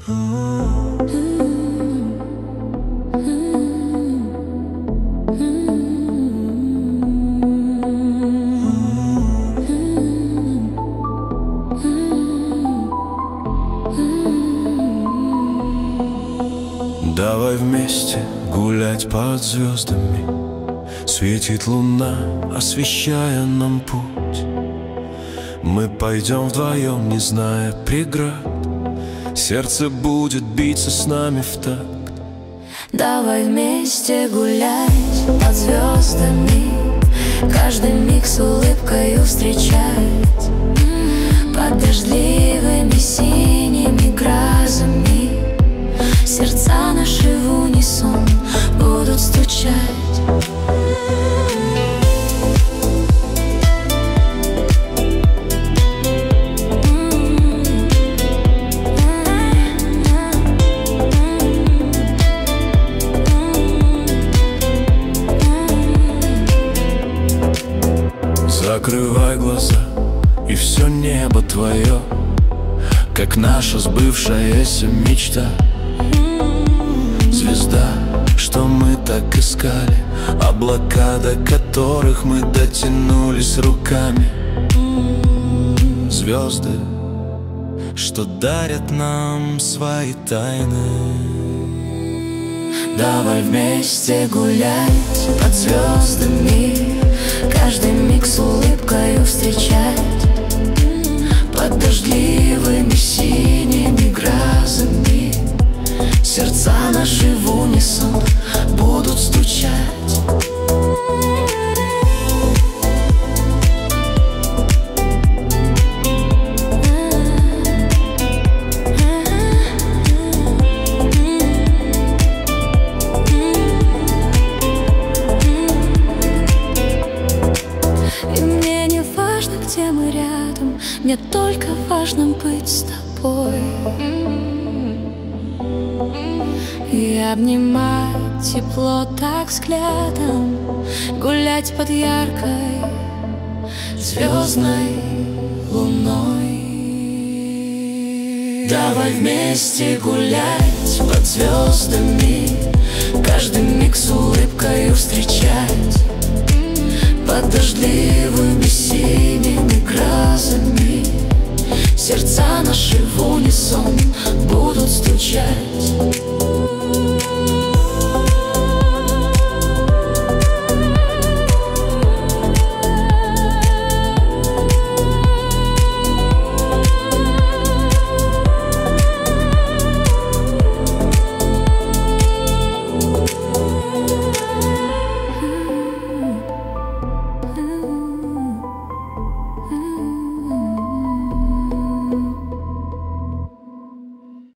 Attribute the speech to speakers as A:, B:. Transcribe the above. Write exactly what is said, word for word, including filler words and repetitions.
A: Давай вместе гулять под звездами. Светит луна, освещая нам путь. Мы пойдем вдвоем, не зная преград. Сердце будет биться с нами в такт.
B: Давай вместе гулять под звездами, каждый миг с улыбкой встречать. Под дождливыми синими грозами сердца наши в унисон будут стучать.
A: Закрывай глаза, и все небо твое, как наша сбывшаяся мечта. Звезда, что мы так искали, облака, до которых мы дотянулись руками. Звезды, что дарят нам свои тайны.
B: Давай вместе гулять под звездами, каждый миг с улыбкой встречать. Под дождливыми синими грозами сердца наши в унисон будут стучать. И мне не важно, где мы рядом, мне только важно быть с тобой. И обнимать тепло так взглядом, гулять под яркой звездной луной. Давай вместе гулять под звездами, каждый миг с улыбкой встречать. Под дождливыми синими грозами сердца наши в унисон будут стучать.